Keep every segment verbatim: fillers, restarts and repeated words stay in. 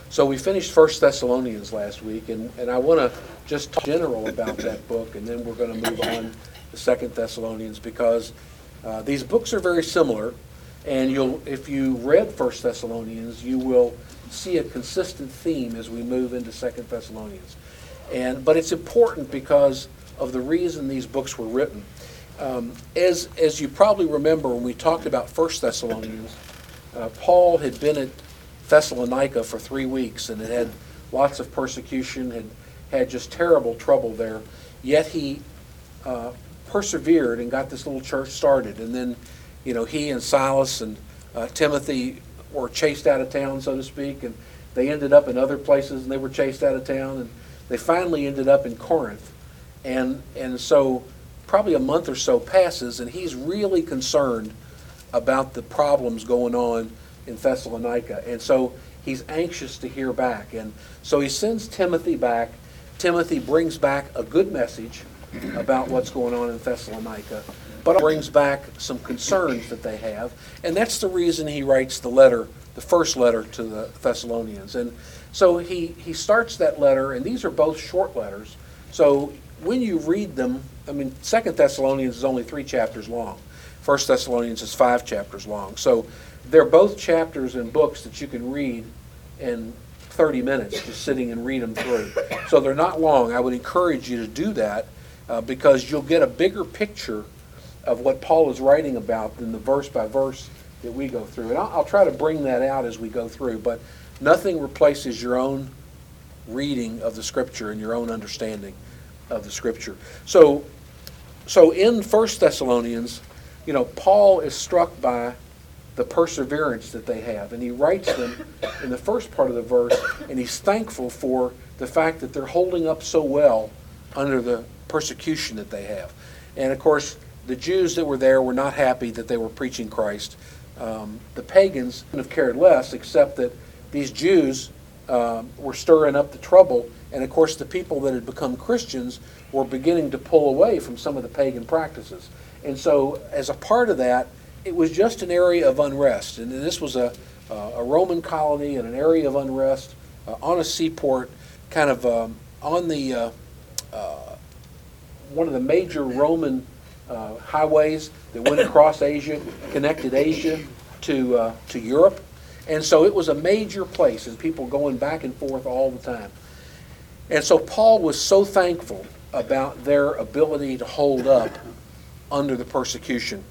So we finished First Thessalonians last week, and, and I want to just talk general about that book, and then we're going to move on to Second Thessalonians, because uh, these books are very similar, and you'll, if you read First Thessalonians, you will see a consistent theme as we move into Second Thessalonians. And but it's important because of the reason these books were written. Um, as as you probably remember, when we talked about First Thessalonians, uh, Paul had been at Thessalonica for three weeks and had had lots of persecution, had had just terrible trouble there. Yet he uh, persevered and got this little church started. And then, you know, he and Silas and uh, Timothy were chased out of town, so to speak, and they ended up in other places, and they were chased out of town, and they finally ended up in Corinth. And and so probably a month or so passes, and he's really concerned about the problems going on in Thessalonica. And so he's anxious to hear back. And so he sends Timothy back. Timothy brings back a good message about what's going on in Thessalonica, but brings back some concerns that they have. And that's the reason he writes the letter, the first letter to the Thessalonians. And so he, he starts that letter, and these are both short letters. So when you read them, I mean, Second Thessalonians is only three chapters long. First Thessalonians is five chapters long. So they're both chapters in books that you can read in thirty minutes, just sitting and read them through. So they're not long. I would encourage you to do that uh, because you'll get a bigger picture of what Paul is writing about than the verse by verse that we go through. And I'll, I'll try to bring that out as we go through, but nothing replaces your own reading of the Scripture and your own understanding of the Scripture. So, so in First Thessalonians, you know, Paul is struck by the perseverance that they have, and he writes them in the first part of the verse, and he's thankful for the fact that they're holding up so well under the persecution that they have. And of course, the Jews that were there were not happy that they were preaching Christ. Um, the pagans wouldn't have cared less, except that these Jews um, were stirring up the trouble, and of course the people that had become Christians were beginning to pull away from some of the pagan practices. And so as a part of that, it was just an area of unrest. And this was a, uh, a Roman colony and an area of unrest uh, on a seaport, kind of um, on the uh, uh, one of the major Roman uh, highways that went across Asia, connected Asia to uh, to Europe. And so it was a major place, and people going back and forth all the time. And so Paul was so thankful about their ability to hold up under the persecution.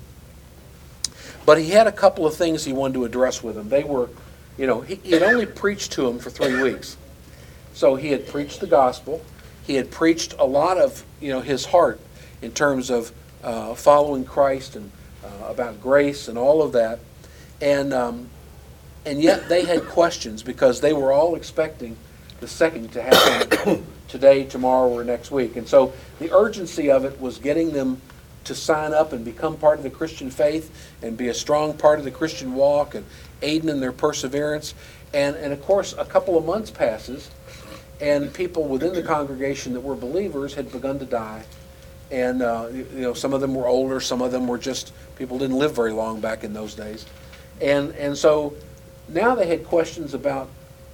But he had a couple of things he wanted to address with them. They were, you know, he, he had only preached to them for three weeks. So he had preached the gospel. He had preached a lot of, you know, his heart in terms of uh, following Christ and uh, about grace and all of that. And um, and yet they had questions because they were all expecting the second to happen today, tomorrow, or next week. And so the urgency of it was getting them to sign up and become part of the Christian faith and be a strong part of the Christian walk and aiding in their perseverance. And, and of course, a couple of months passes, and people within the congregation that were believers had begun to die. And uh, you know, some of them were older, some of them were just, people didn't live very long back in those days. And, and so now they had questions about,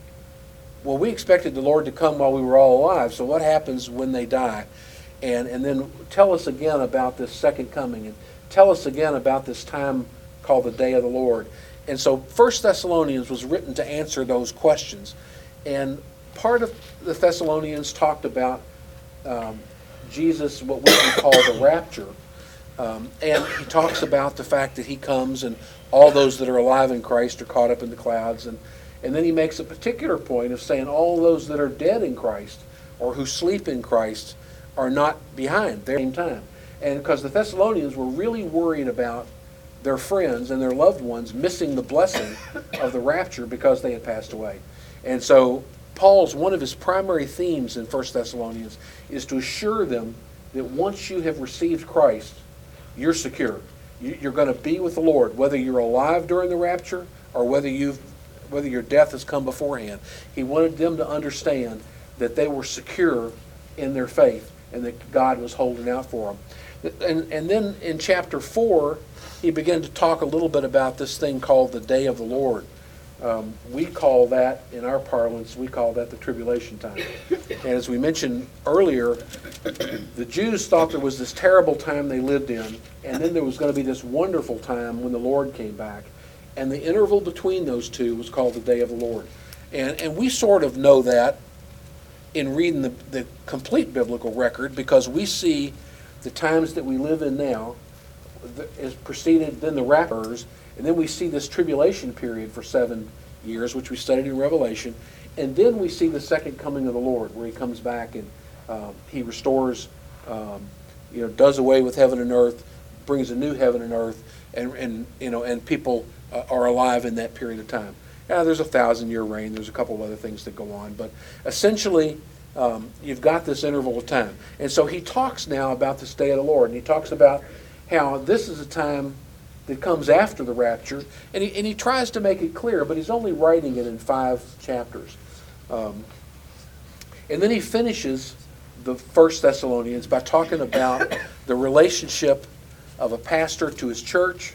well, we expected the Lord to come while we were all alive, so what happens when they die? And and then tell us again about this second coming, and tell us again about this time called the Day of the Lord. And so First Thessalonians was written to answer those questions. And part of the Thessalonians talked about um, Jesus, what we would call the rapture. Um, and he talks about the fact that he comes and all those that are alive in Christ are caught up in the clouds. And, and then he makes a particular point of saying all those that are dead in Christ or who sleep in Christ are not behind. They're at the same time. And because the Thessalonians were really worried about their friends and their loved ones missing the blessing of the rapture because they had passed away. And so Paul's, one of his primary themes in First Thessalonians is to assure them that once you have received Christ, you're secure. You're going to be with the Lord, whether you're alive during the rapture or whether you've, whether your death has come beforehand. He wanted them to understand that they were secure in their faith and that God was holding out for them. And, and then in chapter four, he began to talk a little bit about this thing called the Day of the Lord. Um, we call that, in our parlance, we call that the tribulation time. And as we mentioned earlier, the Jews thought there was this terrible time they lived in, and then there was going to be this wonderful time when the Lord came back. And the interval between those two was called the day of the Lord. And, and we sort of know that in reading the, the complete biblical record, because we see the times that we live in now is preceded, then the raptures, and then we see this tribulation period for seven years, which we studied in Revelation, and then we see the second coming of the Lord, where he comes back and uh, he restores, um, you know, does away with heaven and earth, brings a new heaven and earth, and, and you know, and people uh, are alive in that period of time. Now, there's a thousand-year reign. There's a couple of other things that go on, but essentially, um, you've got this interval of time. And so he talks now about this day of the Lord, and he talks about how this is a time that comes after the rapture, and he, and he tries to make it clear, but he's only writing it in five chapters. Um, and then he finishes the First Thessalonians by talking about the relationship of a pastor to his church,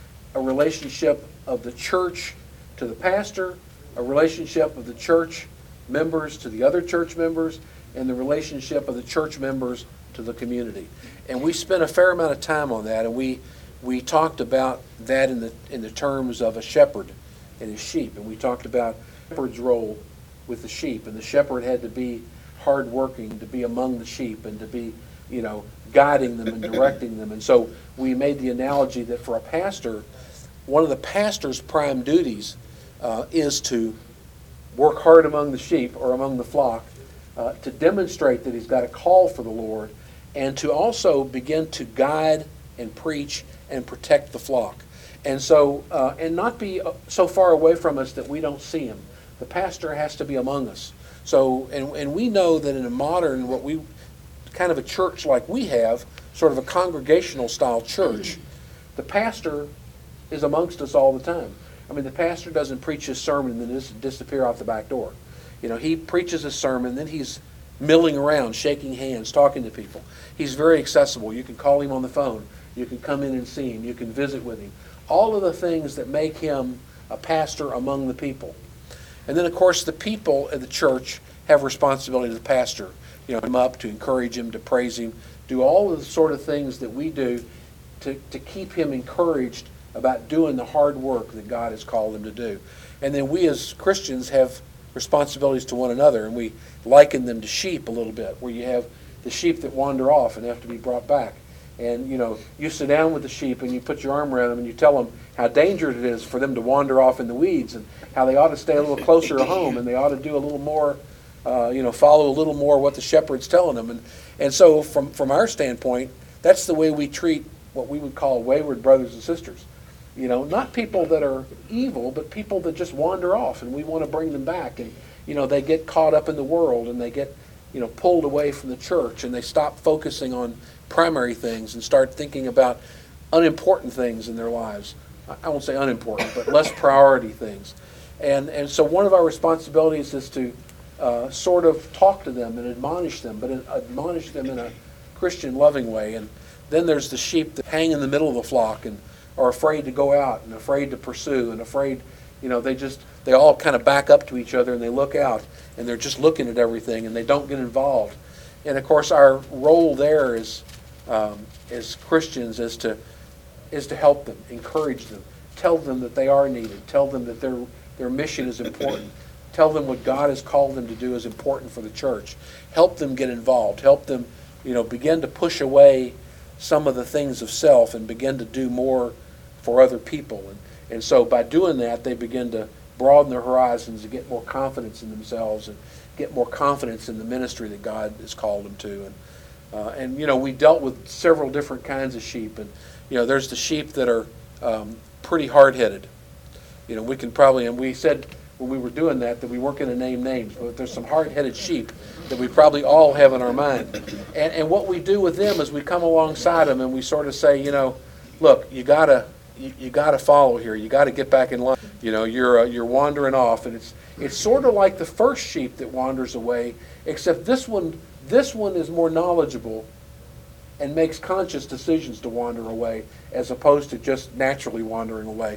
a relationship of the church to the pastor, a relationship of the church members to the other church members, and the relationship of the church members to the community. And we spent a fair amount of time on that, and we we talked about that in the in the terms of a shepherd and his sheep, and we talked about the shepherd's role with the sheep, and the shepherd had to be hardworking, to be among the sheep, and to be, you know, guiding them and directing them. And so we made the analogy that for a pastor, one of the pastor's prime duties uh, is to work hard among the sheep or among the flock, uh, to demonstrate that he's got a call for the Lord, and to also begin to guide and preach and protect the flock. And so, uh, and not be so far away from us that we don't see him. The pastor has to be among us. So, and, and we know that in a modern, what we, kind of a church like we have, sort of a congregational style church, the pastor is amongst us all the time. I mean, the pastor doesn't preach his sermon and then just disappear out the back door. You know, he preaches a sermon, then he's milling around, shaking hands, talking to people. He's very accessible. You can call him on the phone. You can come in and see him. You can visit with him. All of the things that make him a pastor among the people. And then, of course, the people at the church have responsibility to the pastor. You know, him up, to encourage him, to praise him, do all of the sort of things that we do to, to keep him encouraged about doing the hard work that God has called him to do. And then we as Christians have responsibilities to one another, and we liken them to sheep a little bit, where you have the sheep that wander off and have to be brought back. And, you know, you sit down with the sheep and you put your arm around them and you tell them how dangerous it is for them to wander off in the weeds, and how they ought to stay a little closer to home, and they ought to do a little more, uh, you know, follow a little more what the shepherd's telling them. And, and so from, from our standpoint, that's the way we treat what we would call wayward brothers and sisters. You know, not people that are evil, but people that just wander off, and we want to bring them back. And, you know, they get caught up in the world, and they get, you know, pulled away from the church, and they stop focusing on primary things and start thinking about unimportant things in their lives. I won't say unimportant, but less priority things. And and so one of our responsibilities is to uh, sort of talk to them and admonish them, but admonish them in a Christian loving way. And then there's the sheep that hang in the middle of the flock and are afraid to go out and afraid to pursue and afraid, you know, they just, they all kind of back up to each other and they look out and they're just looking at everything and they don't get involved. And of course our role there is, um, as Christians is to, is to help them, encourage them, tell them that they are needed, tell them that their, their mission is important, tell them what God has called them to do is important for the church, help them get involved, help them, you know, begin to push away some of the things of self and begin to do more for other people. And, and so by doing that, they begin to broaden their horizons and get more confidence in themselves and get more confidence in the ministry that God has called them to. And, uh, and you know, we dealt with several different kinds of sheep. And, you know, there's the sheep that are um, pretty hard-headed. You know, we can probably, and we said when we were doing that, that we weren't going to name names, but there's some hard-headed sheep that we probably all have in our mind. And, and what we do with them is we come alongside them and we sort of say, you know, look, you gotta, you, you gotta follow here. You gotta get back in line. You know, you're uh, you're wandering off, and it's it's sort of like the first sheep that wanders away, except this one this one is more knowledgeable and makes conscious decisions to wander away, as opposed to just naturally wandering away.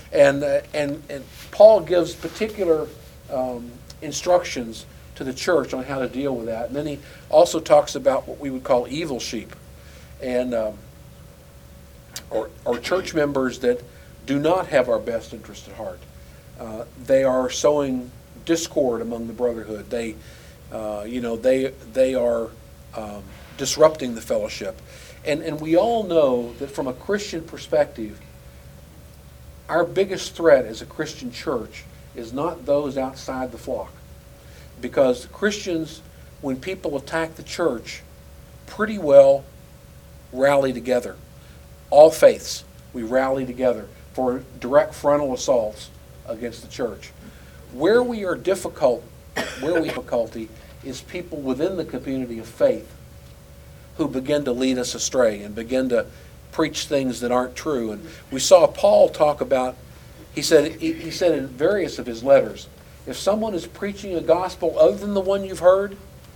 And, uh, and, and Paul gives particular um, instructions to the church on how to deal with that. And then he also talks about what we would call evil sheep, and um, or, or church members that do not have our best interest at heart. Uh, they are sowing discord among the brotherhood. They, uh, you know, they they are um, disrupting the fellowship, and and we all know that from a Christian perspective, our biggest threat as a Christian church is not those outside the flock. Because Christians, when people attack the church, pretty well rally together. All faiths, we rally together for direct frontal assaults against the church. Where we are difficult, where we have difficulty is people within the community of faith who begin to lead us astray and begin to preach things that aren't true. And we saw Paul talk about, he said, he, he said in various of his letters, if someone is preaching a gospel other than the one you've heard,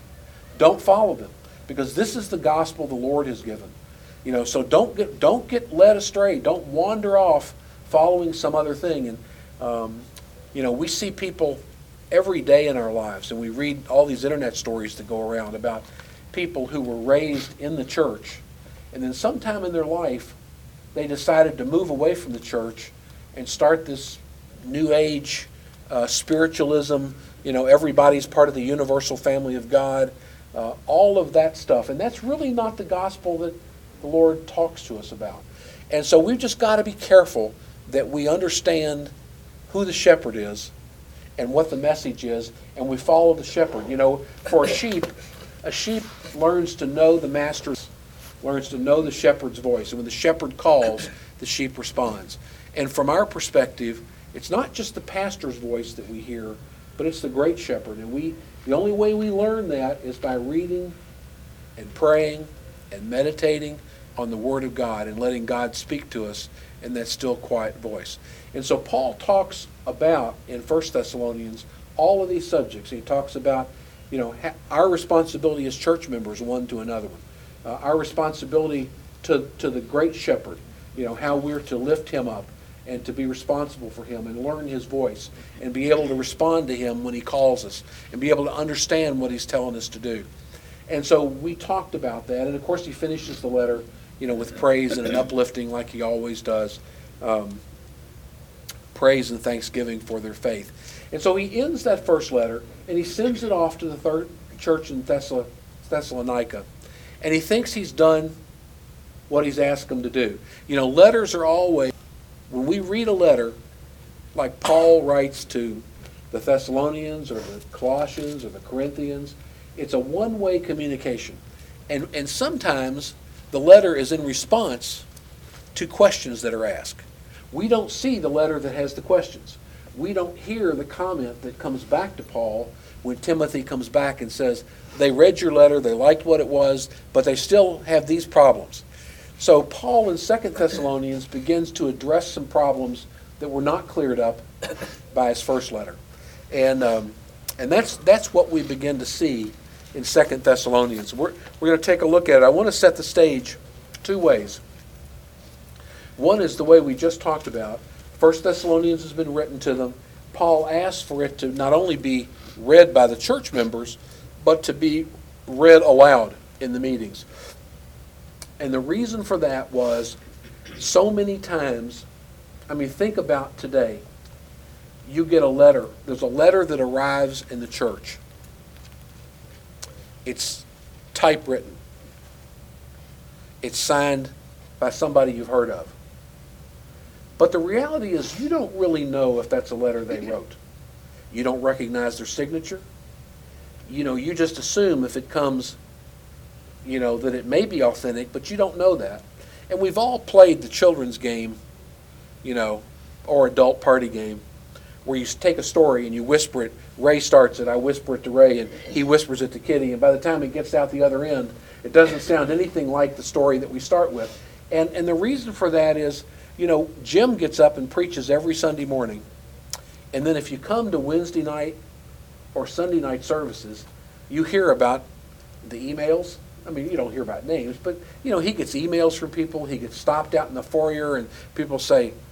don't follow them, because this is the gospel the Lord has given. You know, so don't get don't get led astray. Don't wander off following some other thing. And um, you know, we see people every day in our lives, and we read all these internet stories that go around about people who were raised in the church, and then sometime in their life, they decided to move away from the church and start this new age Uh, spiritualism, you know, everybody's part of the universal family of God, uh, all of that stuff. And that's really not the gospel that the Lord talks to us about. And so we've just got to be careful that we understand who the shepherd is and what the message is, and we follow the shepherd. You know, for a sheep, a sheep learns to know the master, learns to know the shepherd's voice. And when the shepherd calls, the sheep responds. And from our perspective, it's not just the pastor's voice that we hear, but it's the great shepherd. And we, the only way we learn that is by reading and praying and meditating on the Word of God and letting God speak to us in that still, quiet voice. And so Paul talks about, in First Thessalonians, all of these subjects. He talks about, you know, ha- our responsibility as church members one to another one. Uh, our responsibility to, to the great shepherd, you know, how we're to lift him up and to be responsible for him and learn his voice and be able to respond to him when he calls us and be able to understand what he's telling us to do. And so we talked about that. And of course he finishes the letter, you know, with praise and an uplifting like he always does. Um, praise and thanksgiving for their faith. And so he ends that first letter and he sends it off to the third church in Thessal- Thessalonica. And he thinks he's done what he's asked them to do. You know, letters are always, when we read a letter, like Paul writes to the Thessalonians or the Colossians or the Corinthians, it's a one-way communication. And, and sometimes the letter is in response to questions that are asked. We don't see the letter that has the questions. We don't hear the comment that comes back to Paul when Timothy comes back and says, they read your letter, they liked what it was, but they still have these problems. So Paul in Second Thessalonians begins to address some problems that were not cleared up by his first letter. And um, and that's that's what we begin to see in Second Thessalonians. We're, we're going to take a look at it. I want to set the stage two ways. One is the way we just talked about. First Thessalonians has been written to them. Paul asked for it to not only be read by the church members, but to be read aloud in the meetings. And the reason for that was so many times, I mean, think about today. You get a letter. There's a letter that arrives in the church. It's typewritten. It's signed by somebody you've heard of. But the reality is you don't really know if that's a letter they wrote. You don't recognize their signature. You know, you just assume if it comes, you know, that it may be authentic, but you don't know that. And we've all played the children's game, you know, or adult party game, where you take a story and you whisper it. Ray starts it, I whisper it to Ray, and he whispers it to Kitty, and by the time it gets out the other end, it doesn't sound anything like the story that we start with. And and the reason for that is, you know, Jim gets up and preaches every Sunday morning, and then if you come to Wednesday night or Sunday night services, you hear about the emails. I mean, you don't hear about names, but, you know, he gets emails from people. He gets stopped out in the foyer, and people say,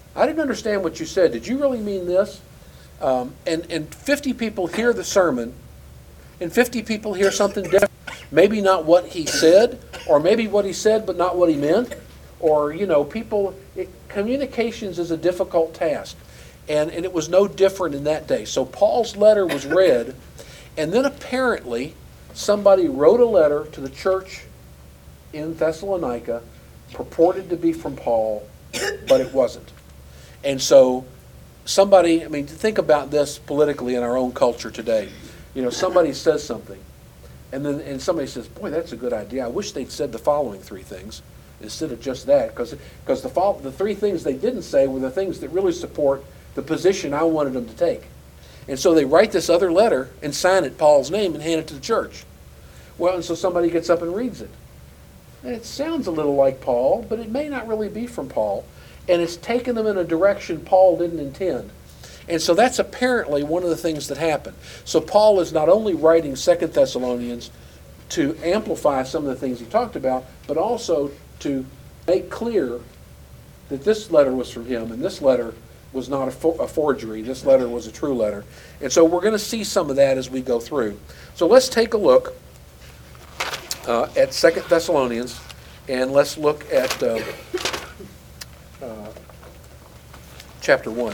I didn't understand what you said. Did you really mean this? Um, and, and fifty people hear the sermon, and fifty people hear something different. Maybe not what he said, or maybe what he said but not what he meant. Or, you know, people, it, communications is a difficult task. And, and it was no different in that day. So Paul's letter was read, and then apparently somebody wrote a letter to the church in Thessalonica, purported to be from Paul, but it wasn't. And so somebody, I mean, think about this politically in our own culture today. You know, somebody says something, and then and somebody says, boy, that's a good idea. I wish they'd said the following three things instead of just that, because because the, fol- the three things they didn't say were the things that really support the position I wanted them to take. And so they write this other letter and sign it Paul's name and hand it to the church. Well, and so somebody gets up and reads it. And it sounds a little like Paul, but it may not really be from Paul. And it's taken them in a direction Paul didn't intend. And so that's apparently one of the things that happened. So Paul is not only writing Second Thessalonians to amplify some of the things he talked about, but also to make clear that this letter was from him, and this letter was not a, for- a forgery. This letter was a true letter. And so we're going to see some of that as we go through. So let's take a look uh, at Second Thessalonians, and let's look at uh, uh, chapter one.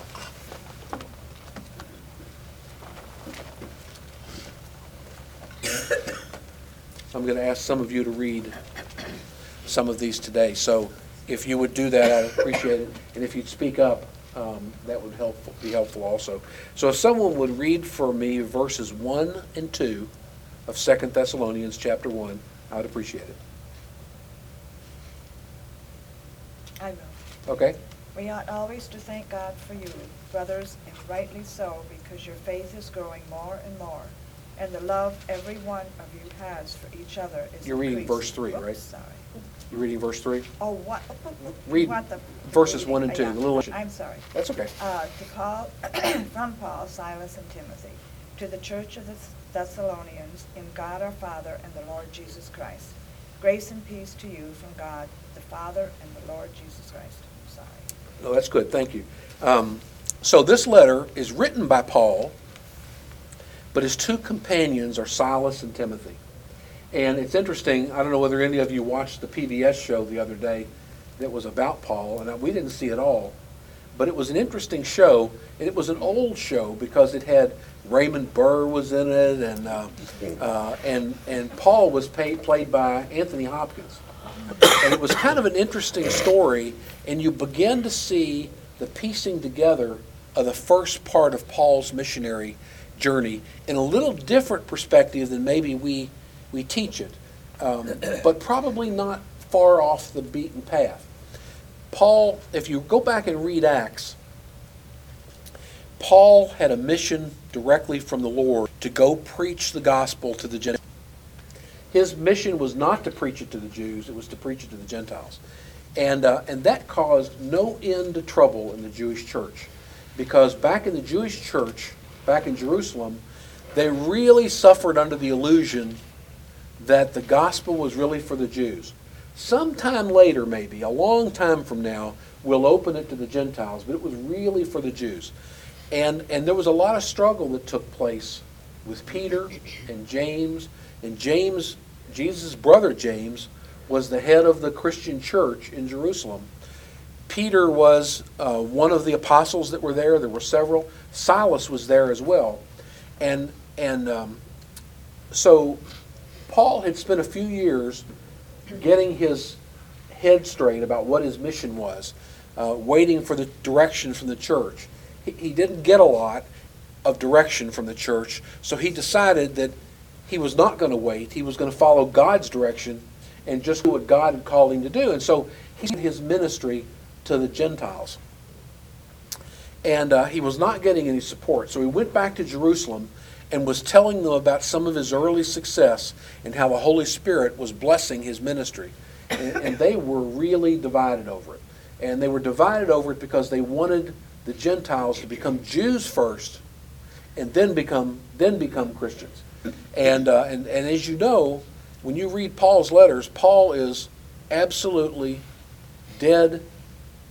I'm going to ask some of you to read some of these today. So if you would do that, I'd appreciate it. And if you'd speak up, um, that would help, be helpful also. So if someone would read for me verses one and two of Second Thessalonians chapter one, I would appreciate it. I will. Okay? We ought always to thank God for you, brothers, and rightly so, because your faith is growing more and more, and the love every one of you has for each other is You're reading increasing. verse three, Oops, right? Sorry. You reading verse three? Oh, what? Read You want the verses one and uh, two, yeah, the little- I'm sorry. That's okay. Uh, to Paul, from Paul, Silas, and Timothy, to the church of the Thessalonians, in God our Father and the Lord Jesus Christ. Grace and peace to you from God, the Father, and the Lord Jesus Christ. I'm sorry. No, that's good. Thank you. Um, so this letter is written by Paul, but his two companions are Silas and Timothy. And it's interesting, I don't know whether any of you watched the P B S show the other day that was about Paul, and we didn't see it all. But it was an interesting show, and it was an old show because it had Raymond Burr was in it, and uh, uh, and and Paul was pay, played by Anthony Hopkins. And it was kind of an interesting story, and you begin to see the piecing together of the first part of Paul's missionary journey in a little different perspective than maybe we we teach it, um, but probably not far off the beaten path. Paul, if you go back and read Acts, Paul had a mission directly from the Lord to go preach the gospel to the Gentiles. His mission was not to preach it to the Jews, it was to preach it to the Gentiles. And, uh, and that caused no end of trouble in the Jewish church, because back in the Jewish church, back in Jerusalem, they really suffered under the illusion that the gospel was really for the Jews. Sometime later, maybe, a long time from now, we'll open it to the Gentiles, but it was really for the Jews. And, and there was a lot of struggle that took place with Peter and James. And James, Jesus' brother James, was the head of the Christian church in Jerusalem. Peter was uh, one of the apostles that were there. There were several. Silas was there as well. And, and um, so Paul had spent a few years getting his head straight about what his mission was, uh, waiting for the direction from the church. He, he didn't get a lot of direction from the church, so he decided that he was not going to wait. He was going to follow God's direction and just do what God had called him to do. And so he did his ministry to the Gentiles. And uh, he was not getting any support, so he went back to Jerusalem and was telling them about some of his early success and how the Holy Spirit was blessing his ministry. And, and they were really divided over it. And they were divided over it because they wanted the Gentiles to become Jews first and then become then become Christians. And, uh, and, and as you know, when you read Paul's letters, Paul is absolutely dead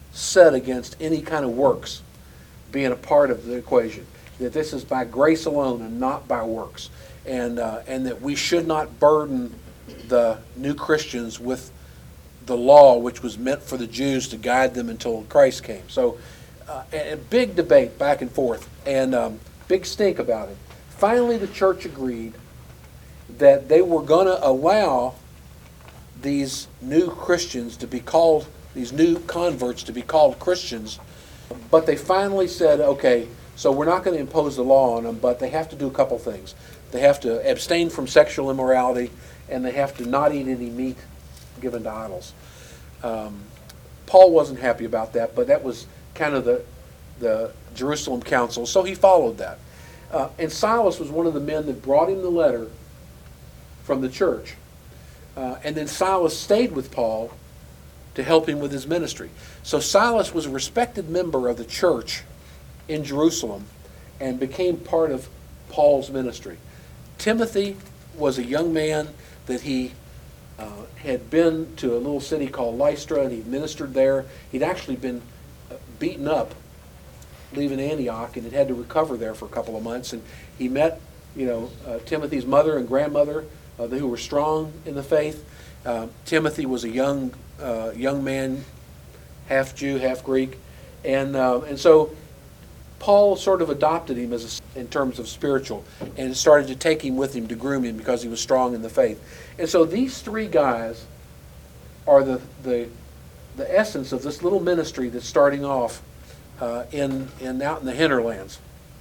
set against any kind of works being a part of the equation. That this is by grace alone and not by works. And, uh, and that we should not burden the new Christians with the law, which was meant for the Jews to guide them until Christ came. So uh, a, a big debate back and forth, and um, big stink about it. Finally, the church agreed that they were going to allow these new Christians to be called, these new converts to be called Christians, but they finally said, okay, so we're not going to impose the law on them, but they have to do a couple things. They have to abstain from sexual immorality, and they have to not eat any meat given to idols. Um, Paul wasn't happy about that, but that was kind of the, the Jerusalem council, so he followed that. Uh, and Silas was one of the men that brought him the letter from the church. Uh, and then Silas stayed with Paul to help him with his ministry. So Silas was a respected member of the church in Jerusalem and became part of Paul's ministry. Timothy was a young man that he uh, had been to a little city called Lystra, and he ministered there. He'd actually been beaten up leaving Antioch, and had had to recover there for a couple of months. And he met, you know, uh, Timothy's mother and grandmother, uh, who were strong in the faith. Uh, Timothy was a young uh, young man, half Jew, half Greek, and uh, and so Paul sort of adopted him as a, in terms of spiritual, and started to take him with him to groom him because he was strong in the faith. And so these three guys are the the the essence of this little ministry that's starting off uh, in in out in the hinterlands.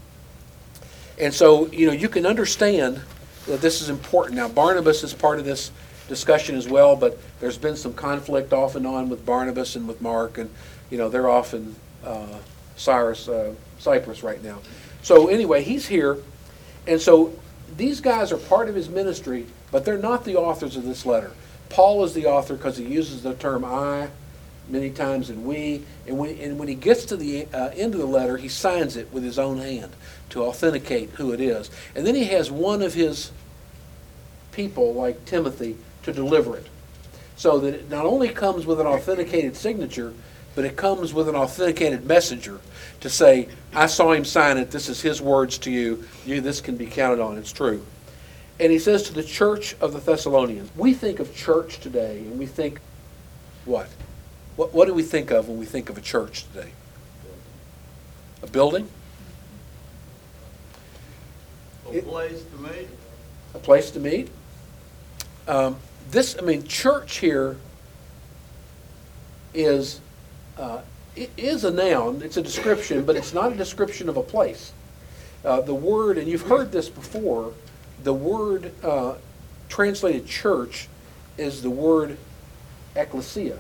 And so, you know, you can understand that this is important. Now, Barnabas is part of this discussion as well, but there's been some conflict off and on with Barnabas and with Mark, and you know they're off in uh, Cyrus, uh, Cyprus right now. So anyway, he's here, and so these guys are part of his ministry, but they're not the authors of this letter. Paul is the author because he uses the term "I" many times and "we," and when and when he gets to the uh, end of the letter, he signs it with his own hand to authenticate who it is, and then he has one of his people, like Timothy, to deliver it, so that it not only comes with an authenticated signature, but it comes with an authenticated messenger to say, I saw him sign it, this is his words to you, you this can be counted on, it's true. And he says to the church of the Thessalonians, we think of church today, and we think, what? What, what do we think of when we think of a church today? A building? A place to meet. A place to meet? Um, this, I mean, church here is uh, it is a noun. It's a description, but it's not a description of a place. Uh, the word, and you've heard this before, the word uh, translated church is the word ecclesia,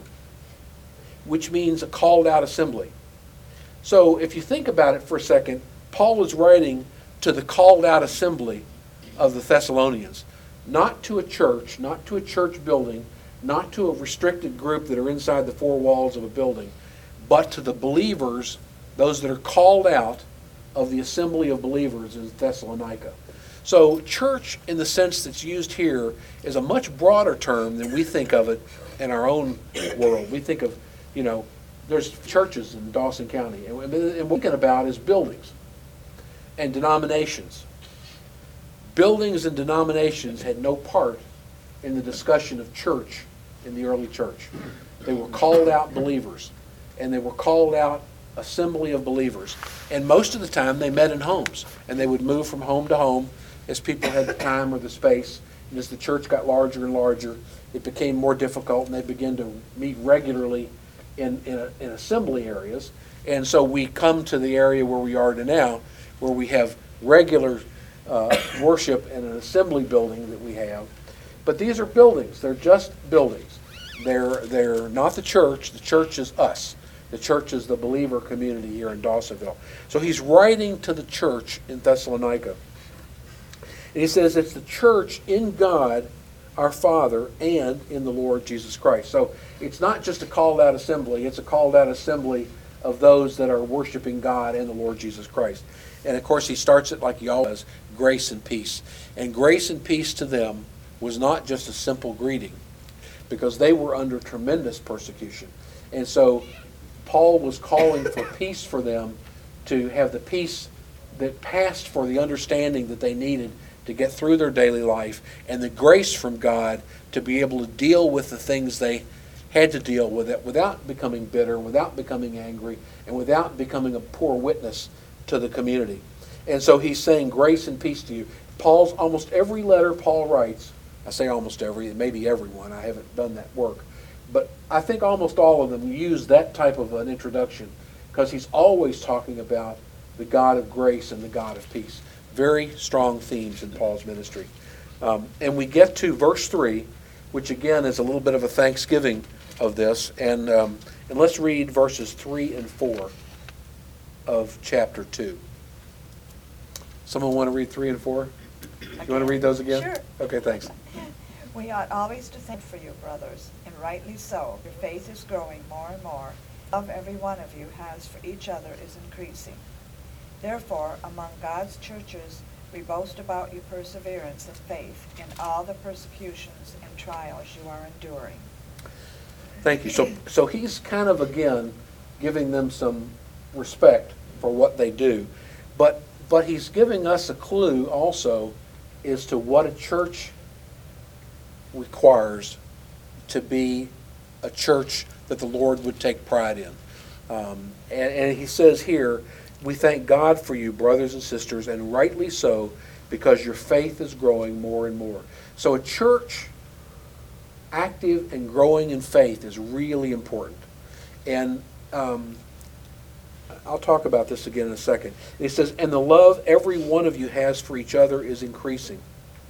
which means a called out assembly. So if you think about it for a second, Paul is writing to the called out assembly of the Thessalonians. Not to a church, not to a church building, not to a restricted group that are inside the four walls of a building, but to the believers, those that are called out of the assembly of believers in Thessalonica. So church, in the sense that's used here, is a much broader term than we think of it in our own world. We think of, you know, there's churches in Dawson County, and what we're thinking about is buildings and denominations. Buildings and denominations had no part in the discussion of church in the early church. They were called out believers, and they were called out assembly of believers. And most of the time they met in homes, and they would move from home to home as people had the time or the space. And as the church got larger and larger, it became more difficult, and they began to meet regularly in, in, in assembly areas. And so we come to the area where we are now, where we have regular Uh, worship in an assembly building that we have. But these are buildings. They're just buildings. They're, they're not the church. The church is us. The church is the believer community here in Dawsonville. So he's writing to the church in Thessalonica. And he says it's the church in God, our Father, and in the Lord Jesus Christ. So it's not just a called out assembly. It's a called out assembly of those that are worshiping God and the Lord Jesus Christ. And of course he starts it like he always does, grace and peace. And grace and peace to them was not just a simple greeting, because they were under tremendous persecution. And so Paul was calling for peace for them, to have the peace that passed for the understanding that they needed to get through their daily life, and the grace from God to be able to deal with the things they had to deal with it without becoming bitter, without becoming angry, and without becoming a poor witness to the community. And so he's saying grace and peace to you. Paul's, almost every letter Paul writes, I say almost every, maybe every one, I haven't done that work, but I think almost all of them use that type of an introduction, because he's always talking about the God of grace and the God of peace. Very strong themes in Paul's ministry. Um, and we get to verse three, which again is a little bit of a thanksgiving of this. And, um, and let's read verses three and four of chapter two. Someone want to read three and four? You want to read those again? Sure. Okay, thanks. We ought always to think for you, brothers, and rightly so. Your faith is growing more and more. Love every one of you has for each other is increasing. Therefore, among God's churches, we boast about your perseverance and faith in all the persecutions and trials you are enduring. Thank you. So, so he's kind of, again, giving them some respect for what they do. But, but he's giving us a clue also as to what a church requires to be a church that the Lord would take pride in. Um, and, and he says here, we thank God for you, brothers and sisters, and rightly so, because your faith is growing more and more. So a church active and growing in faith is really important. And um, I'll talk about this again in a second. And he says, and the love every one of you has for each other is increasing.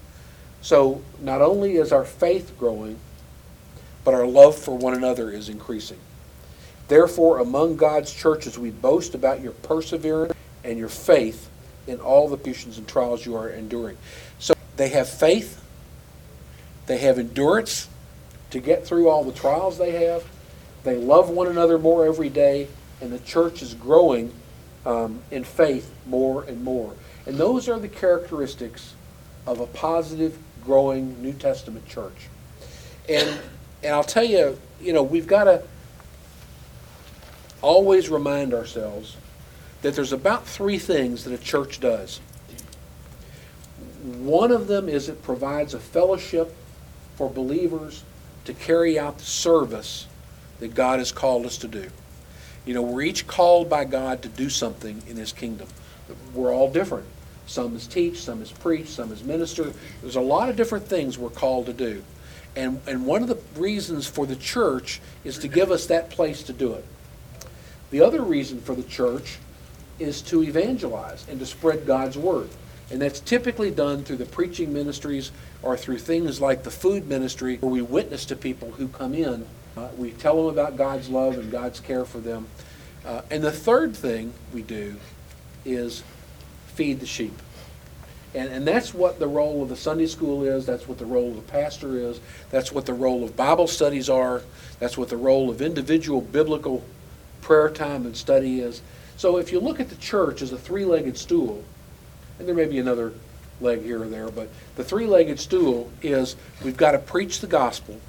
So not only is our faith growing, but our love for one another is increasing. Therefore, among God's churches, we boast about your perseverance and your faith in all the persecutions and trials you are enduring. So they have faith, they have endurance to get through all the trials they have, they love one another more every day, and the church is growing um, in faith more and more. And those are the characteristics of a positive, growing New Testament church. And, and I'll tell you, you know, we've got to always remind ourselves that there's about three things that a church does. One of them is it provides a fellowship for believers to carry out the service that God has called us to do. You know, we're each called by God to do something in His kingdom. We're all different. Some is teach, some is preach, some is minister. There's a lot of different things we're called to do. And, and one of the reasons for the church is to give us that place to do it. The other reason for the church is to evangelize and to spread God's word. And that's typically done through the preaching ministries or through things like the food ministry, where we witness to people who come in. Uh, we tell them about God's love and God's care for them. Uh, and the third thing we do is feed the sheep. And, and that's what the role of the Sunday school is. That's what the role of the pastor is. That's what the role of Bible studies are. That's what the role of individual biblical prayer time and study is. So if you look at the church as a three-legged stool, and there may be another leg here or there, but the three-legged stool is we've got to preach the gospel,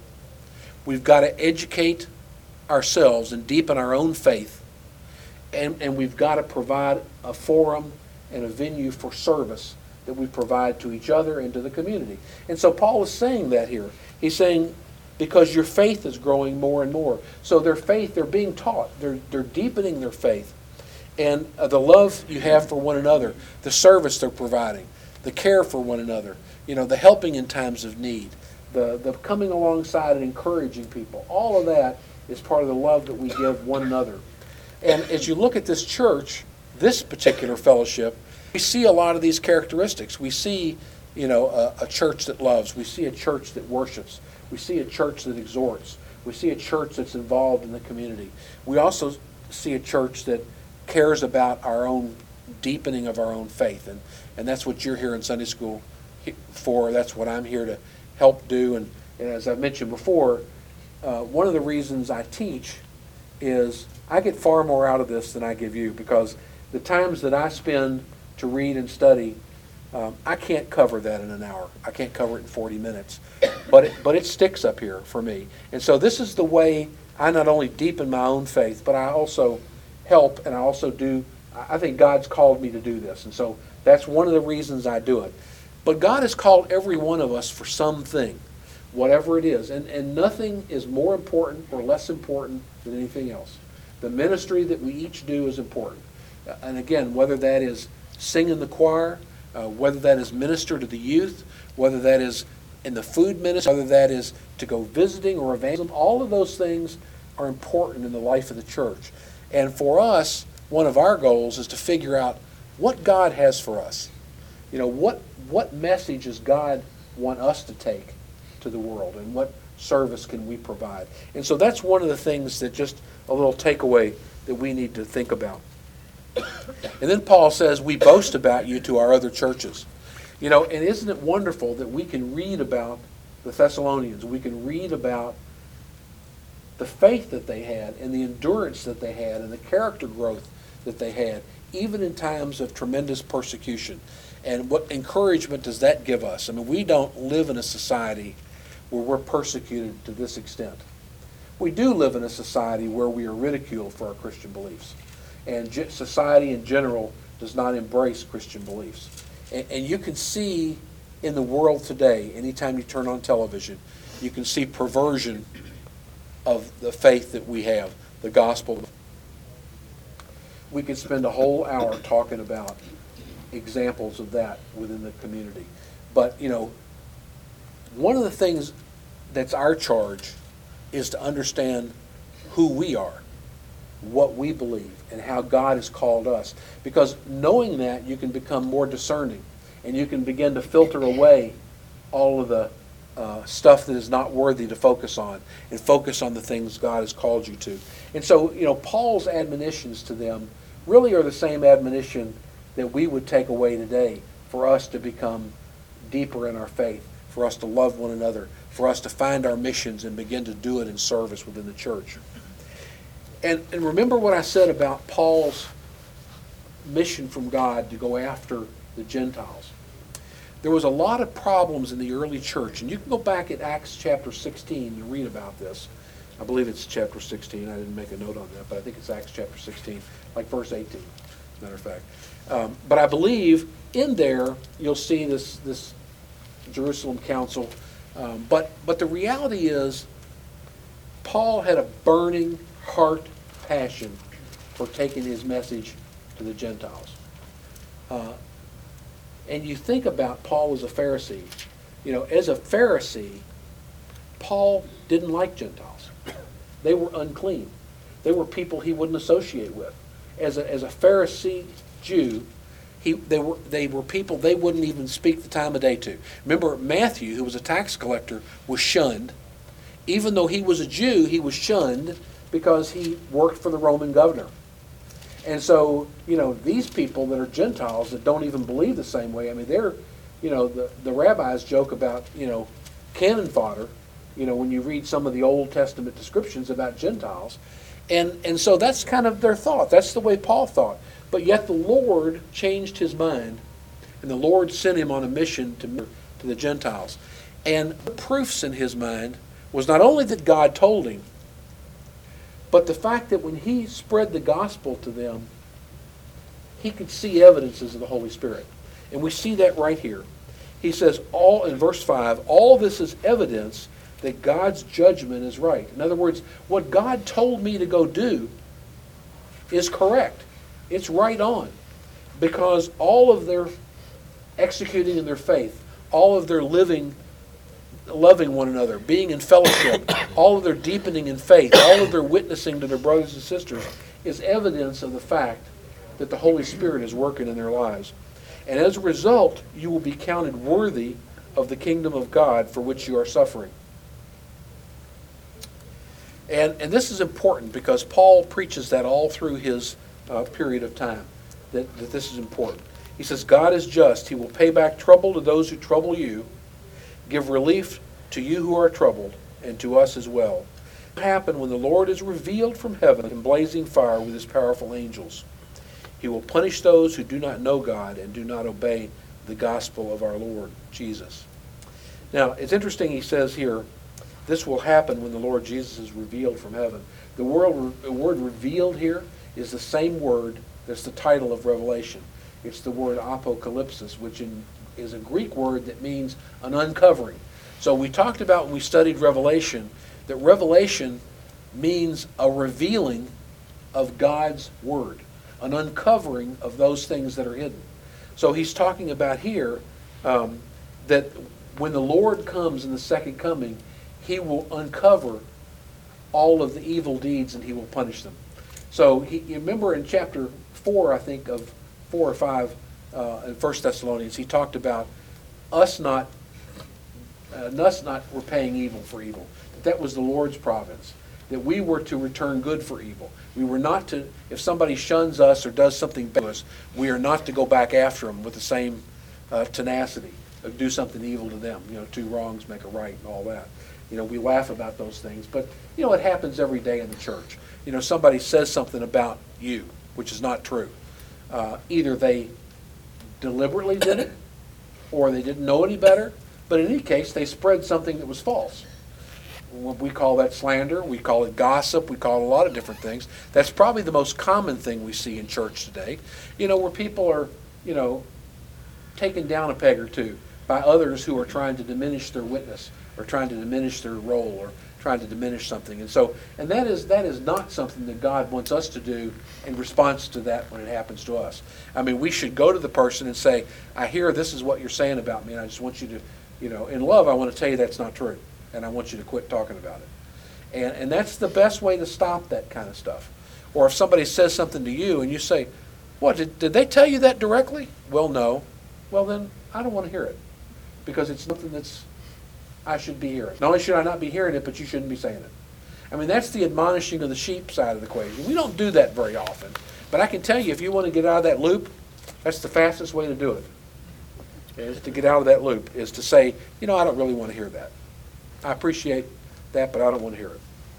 we've got to educate ourselves and deepen our own faith, and, and we've got to provide a forum and a venue for service that we provide to each other and to the community. And so Paul is saying that here. He's saying, because your faith is growing more and more. So their faith, they're being taught. They're, they're deepening their faith. And uh, the love you have for one another, the service they're providing, the care for one another, you know, the helping in times of need, the, the coming alongside and encouraging people, all of that is part of the love that we give one another. And as you look at this church, this particular fellowship, we see a lot of these characteristics. We see, you know, a, a church that loves. We see a church that worships. We see a church that exhorts. We see a church that's involved in the community. We also see a church that cares about our own deepening of our own faith. And, and that's what you're here in Sunday school for. That's what I'm here to help do. And, and as I've mentioned before, uh, one of the reasons I teach is I get far more out of this than I give you, because the times that I spend to read and study, um, I can't cover that in an hour. I can't cover it in forty minutes. But it, but it sticks up here for me. And so this is the way I not only deepen my own faith, but I also help, and I also do, I think God's called me to do this. And so that's one of the reasons I do it. But God has called every one of us for something, whatever it is. And, and nothing is more important or less important than anything else. The ministry that we each do is important. And again, whether that is sing in the choir, uh, whether that is minister to the youth, whether that is in the food ministry, whether that is to go visiting or evangelism, all of those things are important in the life of the church. And for us, one of our goals is to figure out what God has for us. You know, what what message does God want us to take to the world, and what service can we provide? And so that's one of the things that just a little takeaway that we need to think about. And then Paul says, we boast about you to our other churches. You know, and isn't it wonderful that we can read about the Thessalonians, we can read about the faith that they had and the endurance that they had and the character growth that they had, even in times of tremendous persecution. And what encouragement does that give us? I mean, we don't live in a society where we're persecuted to this extent. We do live in a society where we are ridiculed for our Christian beliefs. And society in general does not embrace Christian beliefs. And, and you can see in the world today, anytime you turn on television, you can see perversion of the faith that we have, the gospel. We could spend a whole hour talking about examples of that within the community. But, you know, one of the things that's our charge is to understand who we are, what we believe, and how God has called us. Because knowing that, you can become more discerning, and you can begin to filter away all of the uh, stuff that is not worthy to focus on, and focus on the things God has called you to. And so, you know, Paul's admonitions to them really are the same admonition that we would take away today for us to become deeper in our faith, for us to love one another, for us to find our missions and begin to do it in service within the church. And, and remember what I said about Paul's mission from God to go after the Gentiles. There was a lot of problems in the early church, and you can go back at Acts chapter sixteen and read about this. I believe it's chapter sixteen. I didn't make a note on that, but I think it's Acts chapter sixteen, like verse eighteen, as a matter of fact. Um, but I believe in there you'll see this this Jerusalem council. Um, but but the reality is, Paul had a burning heart passion for taking his message to the Gentiles. Uh, and you think about Paul as a Pharisee. You know, as a Pharisee, Paul didn't like Gentiles. They were unclean. They were people he wouldn't associate with. As a, as a Pharisee Jew, he, they were they were people they wouldn't even speak the time of day to. Remember, Matthew, who was a tax collector, was shunned. Even though he was a Jew, he was shunned because he worked for the Roman governor. And so, you know, these people that are Gentiles that don't even believe the same way, I mean, they're, you know, the, the rabbis joke about, you know, cannon fodder, you know, when you read some of the Old Testament descriptions about Gentiles. And, and so that's kind of their thought. That's the way Paul thought. But yet the Lord changed his mind, and the Lord sent him on a mission to, to the Gentiles. And the proofs in his mind was not only that God told him, but the fact that when he spread the gospel to them, he could see evidences of the Holy Spirit. And we see that right here. He says, all in verse five, all this is evidence that God's judgment is right. In other words, what God told me to go do is correct. It's right on. Because all of their executing in their faith, all of their living, loving one another, being in fellowship, all of their deepening in faith, all of their witnessing to their brothers and sisters is evidence of the fact that the Holy Spirit is working in their lives. And as a result, you will be counted worthy of the kingdom of God for which you are suffering. And, and this is important because Paul preaches that all through his uh, period of time, that, that this is important. He says, God is just. He will pay back trouble to those who trouble you, give relief to you who are troubled, and to us as well. It will happen when the Lord is revealed from heaven in blazing fire with his powerful angels. He will punish those who do not know God and do not obey the gospel of our Lord Jesus. Now, it's interesting he says here, this will happen when the Lord Jesus is revealed from heaven. The word, the word revealed here is the same word that's the title of Revelation. It's the word apocalypsis, which in, is a Greek word that means an uncovering. So we talked about when we studied Revelation that Revelation means a revealing of God's word, an uncovering of those things that are hidden. So he's talking about here um, that when the Lord comes in the second coming, he will uncover all of the evil deeds and he will punish them. So he, you remember in chapter four, I think, of four or five uh, in First Thessalonians, he talked about us not, uh, us not repaying evil for evil. That, that was the Lord's providence. That we were to return good for evil. We were not to, if somebody shuns us or does something bad to us, we are not to go back after them with the same uh, tenacity, or do something evil to them. You know, two wrongs make a right and all that. You know, we laugh about those things, but you know, it happens every day in the church. You know, somebody says something about you, which is not true. Uh, either they deliberately did it, or they didn't know any better, but in any case, they spread something that was false. We call that slander, we call it gossip, we call it a lot of different things. That's probably the most common thing we see in church today. You know, where people are, you know, taken down a peg or two by others who are trying to diminish their witness, or trying to diminish their role, or trying to diminish something. And so, and that is that is not something that God wants us to do in response to that when it happens to us. I mean, we should go to the person and say, I hear this is what you're saying about me, and I just want you to, you know, in love, I want to tell you that's not true, and I want you to quit talking about it. And and that's the best way to stop that kind of stuff. Or if somebody says something to you and you say, what, did, did they tell you that directly? Well, no. Well, then I don't want to hear it, because it's something that's I should be hearing. Not only should I not be hearing it, but you shouldn't be saying it. I mean, that's the admonishing of the sheep side of the equation. We don't do that very often. But I can tell you, if you want to get out of that loop, that's the fastest way to do it. Is to get out of that loop, is to say, you know, I don't really want to hear that. I appreciate that, but I don't want to hear it.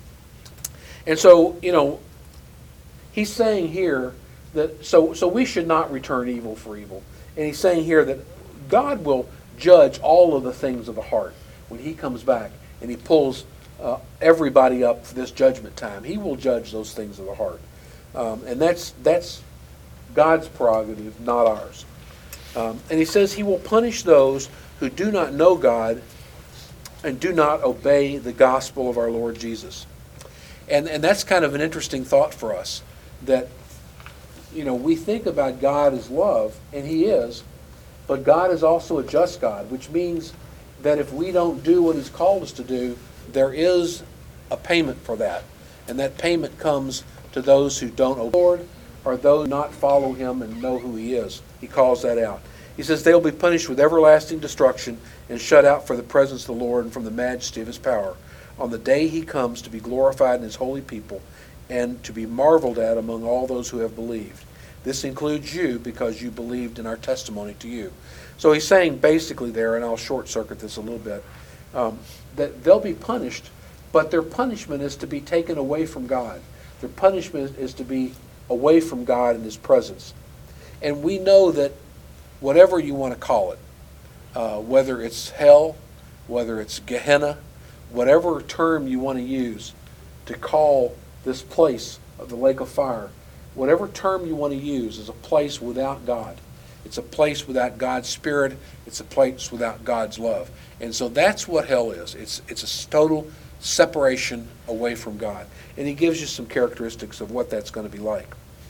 And so, you know, he's saying here that, so, so we should not return evil for evil. And he's saying here that God will judge all of the things of the heart. When he comes back and he pulls uh, everybody up for this judgment time, he will judge those things of the heart. Um, and that's that's God's prerogative, not ours. Um, and he says he will punish those who do not know God and do not obey the gospel of our Lord Jesus. And, and that's kind of an interesting thought for us, that, you know, we think about God as love, and he is, but God is also a just God, which means that if we don't do what he's called us to do, there is a payment for that. And that payment comes to those who don't obey the Lord, or those who do not follow him and know who he is. He calls that out. He says they'll be punished with everlasting destruction and shut out for the presence of the Lord and from the majesty of his power on the day he comes to be glorified in his holy people and to be marveled at among all those who have believed. This includes you, because you believed in our testimony to you. So he's saying basically there, and I'll short circuit this a little bit, um, that they'll be punished, but their punishment is to be taken away from God. Their punishment is to be away from God and his presence. And we know that whatever you want to call it, uh, whether it's hell, whether it's Gehenna, whatever term you want to use to call this place of the lake of fire, whatever term you want to use, is a place without God. It's a place without God's Spirit. It's a place without God's love. And so that's what hell is. It's it's a total separation away from God. And he gives you some characteristics of what that's going to be like.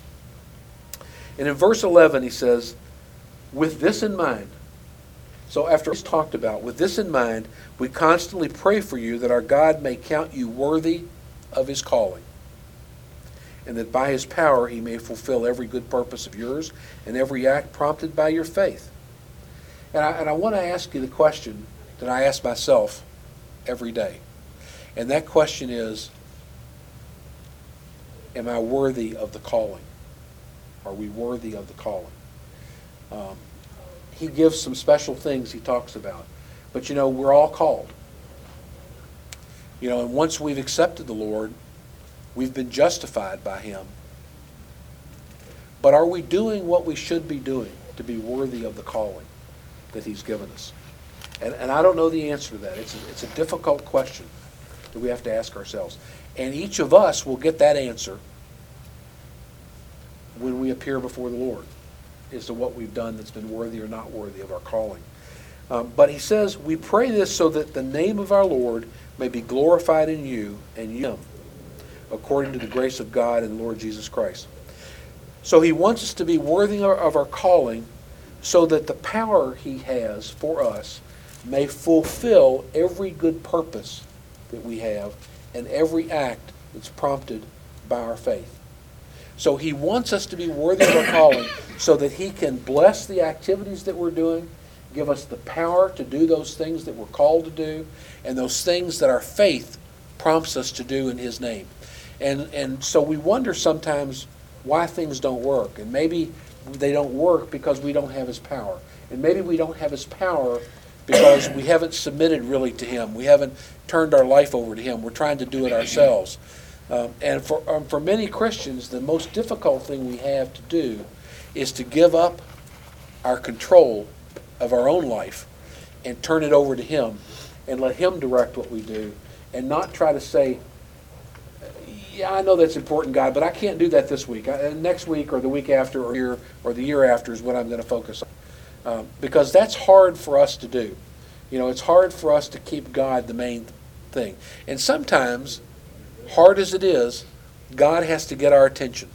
And in verse eleven he says, with this in mind, so after he's talked about, with this in mind, we constantly pray for you that our God may count you worthy of his calling, and that by his power he may fulfill every good purpose of yours and every act prompted by your faith. And I, and I want to ask you the question that I ask myself every day. And that question is, am I worthy of the calling? Are we worthy of the calling? Um, he gives some special things he talks about. But you know, we're all called. You know, and once we've accepted the Lord, we've been justified by him. But are we doing what we should be doing to be worthy of the calling that he's given us? And, and I don't know the answer to that. It's a, it's a difficult question. that we have to ask ourselves. And each of us will get that answer when we appear before the Lord as to what we've done that's been worthy or not worthy of our calling. Um, but he says, we pray this so that the name of our Lord may be glorified in you and you, according to the grace of God and the Lord Jesus Christ. So he wants us to be worthy of our calling so that the power he has for us may fulfill every good purpose that we have and every act that's prompted by our faith. So he wants us to be worthy of our calling so that he can bless the activities that we're doing, give us the power to do those things that we're called to do, and those things that our faith prompts us to do in his name. And, and so we wonder sometimes why things don't work. And maybe they don't work because we don't have his power. And maybe we don't have his power because we haven't submitted really to him. We haven't turned our life over to him. We're trying to do it ourselves. Um, and for, um, for many Christians, the most difficult thing we have to do is to give up our control of our own life and turn it over to him and let him direct what we do and not try to say, yeah, I know that's important, God, but I can't do that this week. I, next week or the week after or year or the year after is what I'm going to focus on. Um, because that's hard for us to do. You know, it's hard for us to keep God the main thing. And sometimes, hard as it is, God has to get our attention.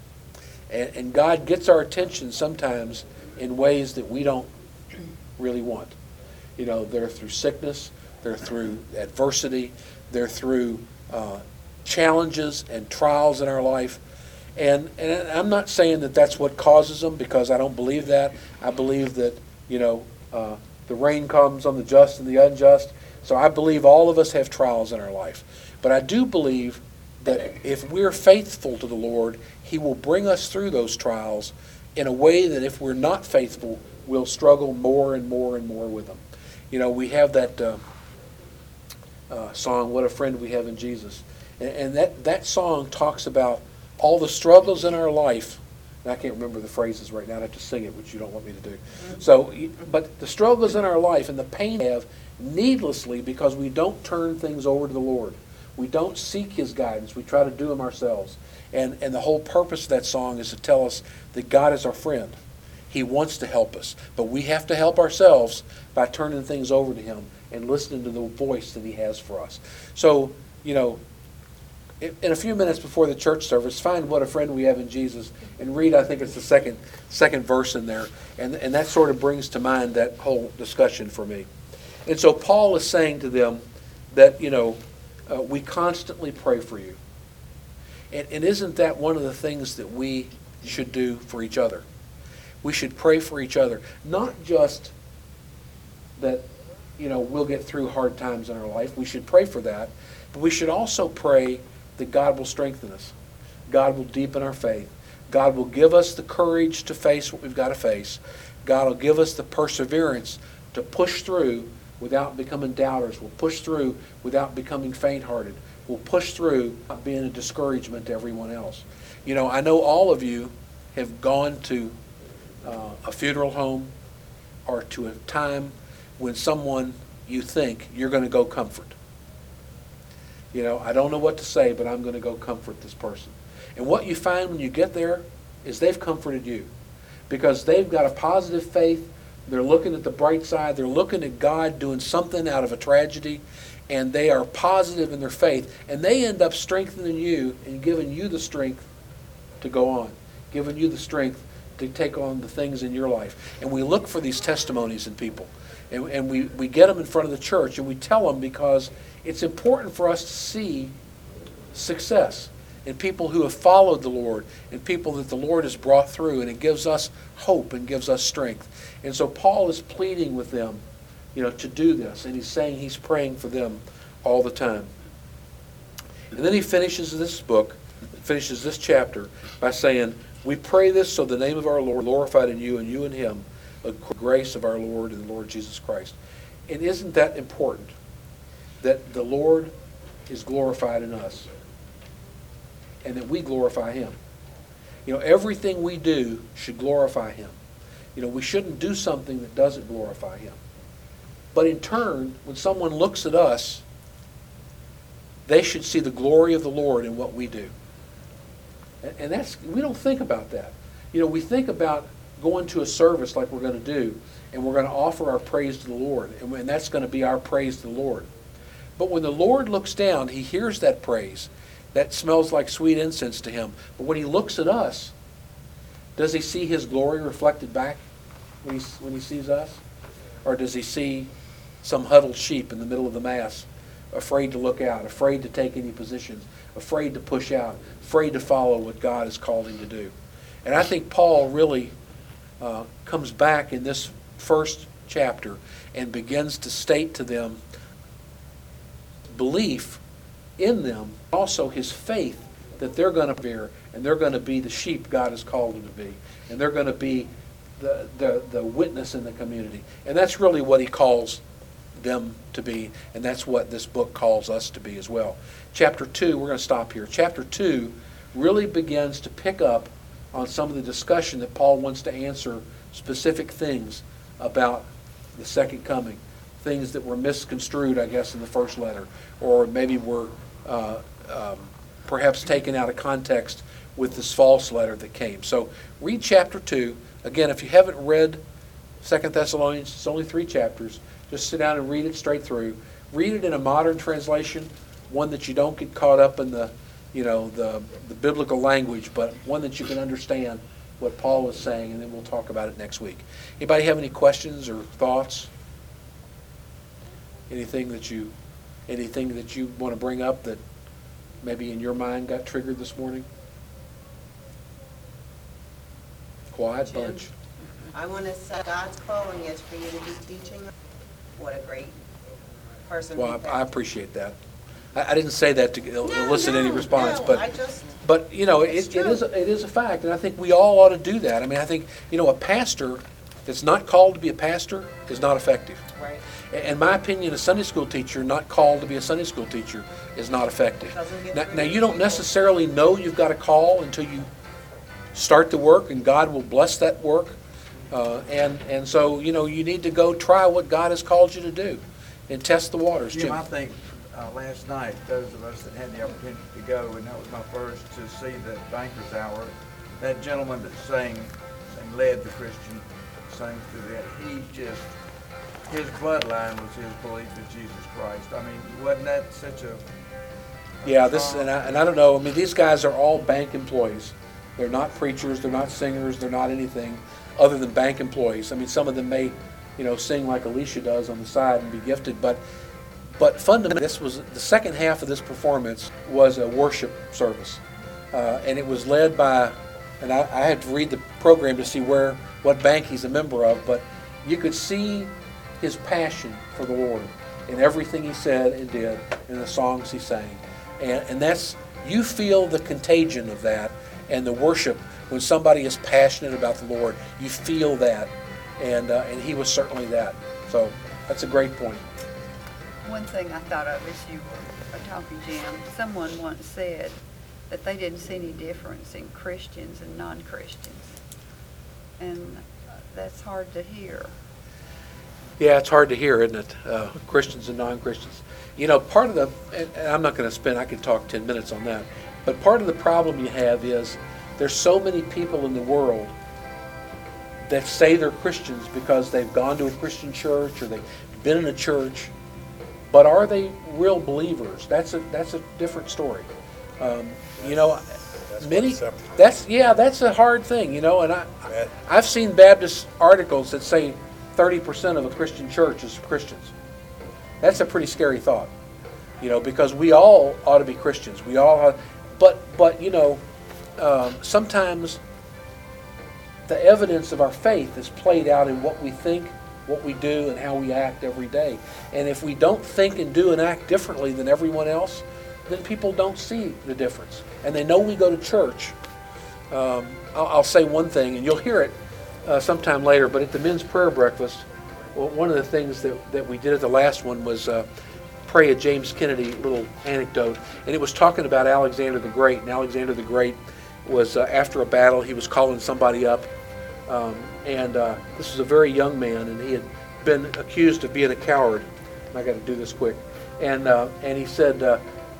And, and God gets our attention sometimes in ways that we don't really want. You know, they're through sickness, they're through adversity, they're through uh, challenges and trials in our life. And, and I'm not saying that that's what causes them, because I don't believe that. I believe that, you know, uh, the rain comes on the just and the unjust. So I believe all of us have trials in our life. But I do believe that if we're faithful to the Lord, he will bring us through those trials in a way that if we're not faithful, we'll struggle more and more and more with them. You know, we have that uh, uh, song, What a Friend We Have in Jesus. And, and that, that song talks about all the struggles in our life. And I can't remember the phrases right now. I have to sing it, which you don't want me to do. So, but the struggles in our life and the pain we have needlessly because we don't turn things over to the Lord. We don't seek his guidance. We try to do them ourselves. And, and the whole purpose of that song is to tell us that God is our friend. He wants to help us. But we have to help ourselves by turning things over to him and listening to the voice that he has for us. So, you know, in a few minutes before the church service, find What a Friend We Have in Jesus and read, I think it's the second second verse in there. And, and that sort of brings to mind that whole discussion for me. And so Paul is saying to them that, you know, uh, we constantly pray for you. And, and isn't that one of the things that we should do for each other? We should pray for each other. Not just that, you know, we'll get through hard times in our life. We should pray for that. But we should also pray that God will strengthen us. God will deepen our faith. God will give us the courage to face what we've got to face. God will give us the perseverance to push through without becoming doubters. We'll push through without becoming faint-hearted. We'll push through without being a discouragement to everyone else. You know, I know all of you have gone to uh, a funeral home or to a time when someone you think you're going to go comfort. You know, I don't know what to say, but I'm going to go comfort this person. And what you find when you get there is they've comforted you because they've got a positive faith. They're looking at the bright side. They're looking at God doing something out of a tragedy, and they are positive in their faith. And they end up strengthening you and giving you the strength to go on, giving you the strength to take on the things in your life. And we look for these testimonies in people. And, and we, we get them in front of the church, and we tell them because it's important for us to see success in people who have followed the Lord and people that the Lord has brought through, and it gives us hope and gives us strength. And so Paul is pleading with them, you know, to do this, and he's saying he's praying for them all the time. And then he finishes this book, finishes this chapter by saying, we pray this so the name of our Lord glorified in you and you in him, the grace of our Lord and the Lord Jesus Christ. And isn't that important? That the Lord is glorified in us and that we glorify him. You know, everything we do should glorify him. You know, we shouldn't do something that doesn't glorify him. But in turn, when someone looks at us, they should see the glory of the Lord in what we do. And, and that's, we don't think about that. You know, we think about going to a service like we're going to do, and we're going to offer our praise to the Lord, and, and that's going to be our praise to the Lord. But when the Lord looks down, he hears that praise. That smells like sweet incense to him. But when he looks at us, does he see his glory reflected back when he, when he sees us? Or does he see some huddled sheep in the middle of the mass, afraid to look out, afraid to take any positions, afraid to push out, afraid to follow what God has called him to do? And I think Paul really uh, comes back in this first chapter and begins to state to them belief in them, also his faith that they're going to bear, and they're going to be the sheep God has called them to be, and they're going to be the, the, the witness in the community. And that's really what he calls them to be, and that's what this book calls us to be as well. Chapter two, we're going to stop here. Chapter two really begins to pick up on some of the discussion that Paul wants to answer specific things about the second coming, things that were misconstrued, I guess, in the first letter, or maybe were uh, um, perhaps taken out of context with this false letter that came. So read chapter two. Again, if you haven't read Second Thessalonians, it's only three chapters. Just sit down and read it straight through. Read it in a modern translation, one that you don't get caught up in the, you know, the, the biblical language, but one that you can understand what Paul is saying, and then we'll talk about it next week. Anybody have any questions or thoughts? Anything that you, anything that you want to bring up that maybe in your mind got triggered this morning? Quiet Jim, bunch. I want to say God's calling is for you to be teaching. What a great person. Well, we I, I have. appreciate that. I, I didn't say that to No, elicit any no, response, no, but I just, but you know, it, It's it true. is a, it is a fact, and I think we all ought to do that. I mean, I think you know, a pastor that's not called to be a pastor is not effective. right. In my opinion, a Sunday school teacher not called to be a Sunday school teacher is not effective. Doesn't get Now, through now to you don't people. necessarily know you've got a call until you start the work, and God will bless that work. Uh, and and so you know you need to go try what God has called you to do, and test the waters. Jim, Jim, I think uh, last night, those of us that had the opportunity to go, and that was my first to see the Banker's Hour, that gentleman that sang and led the Christian sang through that, he just, his bloodline was his belief in Jesus Christ. I mean, wasn't that such a... a yeah, this strong- and I, and I don't know. I mean, these guys are all bank employees. They're not preachers. They're not singers. They're not anything other than bank employees. I mean, some of them may, you know, sing like Alicia does on the side and be gifted, but but fundamentally, this was the second half of this performance was a worship service, uh, and it was led by, and I, I had to read the program to see where what bank he's a member of, but you could see his passion for the Lord in everything he said and did, in the songs he sang, and and that's, you feel the contagion of that and the worship. When somebody is passionate about the Lord, you feel that, and uh, and he was certainly that. So that's a great point. One thing I thought of as you were talking, Jim, someone once said that they didn't see any difference in Christians and non-Christians. And that's hard to hear. Yeah, it's hard to hear, isn't it? Uh, Christians and non-Christians. You know, part of the, and and I'm not going to spend, I could talk ten minutes on that, but part of the problem you have is there's so many people in the world that say they're Christians because they've gone to a Christian church or they've been in a church, but are they real believers? That's a that's a different story. Um, you know, That's many. what's separate. That's yeah, that's a hard thing. You know, and I, That- I've seen Baptist articles that say thirty percent of a Christian church is Christians. That's a pretty scary thought. You know, because we all ought to be Christians. We all, ought, but but you know. Um, sometimes the evidence of our faith is played out in what we think, what we do, and how we act every day. And if we don't think and do and act differently than everyone else, then people don't see the difference. And they know we go to church. Um, I'll, I'll say one thing, and you'll hear it uh, sometime later, but at the men's prayer breakfast, well, one of the things that, that we did at the last one was uh, pray a James Kennedy little anecdote. And it was talking about Alexander the Great. And Alexander the Great was uh, after a battle, he was calling somebody up, um, and uh, this was a very young man, and he had been accused of being a coward. And I got to do this quick, and uh, and he said, uh,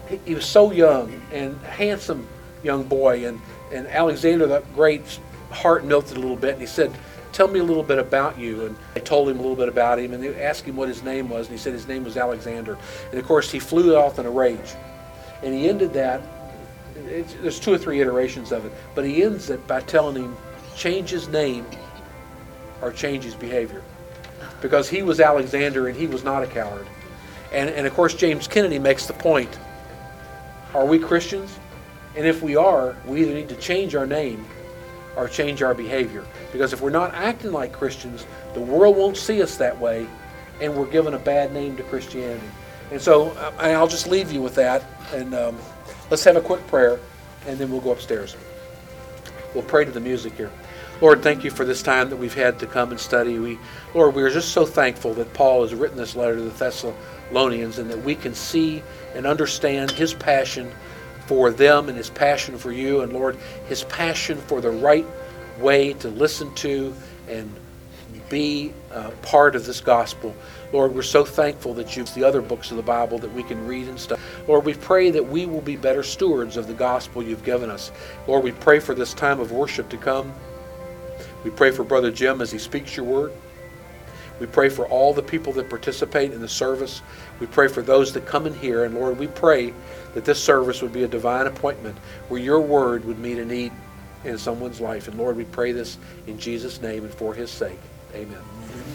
he, he was so young and handsome young boy, and, and Alexander the Great's heart melted a little bit, and he said, tell me a little bit about you. And they told him a little bit about him, and they asked him what his name was, and he said his name was Alexander. And of course, he flew off in a rage. And he ended that, it's, there's two or three iterations of it, but he ends it by telling him, change his name or change his behavior. Because he was Alexander and he was not a coward. And, and of course, James Kennedy makes the point, are we Christians? And if we are, we either need to change our name or change our behavior. Because if we're not acting like Christians, the world won't see us that way, and we're giving a bad name to Christianity. And so uh, I'll just leave you with that, and um, let's have a quick prayer, and then we'll go upstairs. We'll pray to the music here. Lord, thank you for this time that we've had to come and study. We, Lord, we are just so thankful that Paul has written this letter to the Thessalonians, and that we can see and understand his passion for them and his passion for you, and Lord, his passion for the right way to listen to and be uh, part of this gospel. Lord, we're so thankful that you've the other books of the Bible that we can read and study. Lord, we pray that we will be better stewards of the gospel you've given us. Lord, we pray for this time of worship to come. We pray for Brother Jim as he speaks your word. We pray for all the people that participate in the service. We pray for those that come in here. And Lord, we pray that this service would be a divine appointment where your word would meet a need in someone's life. And Lord, we pray this in Jesus' name and for his sake. Amen.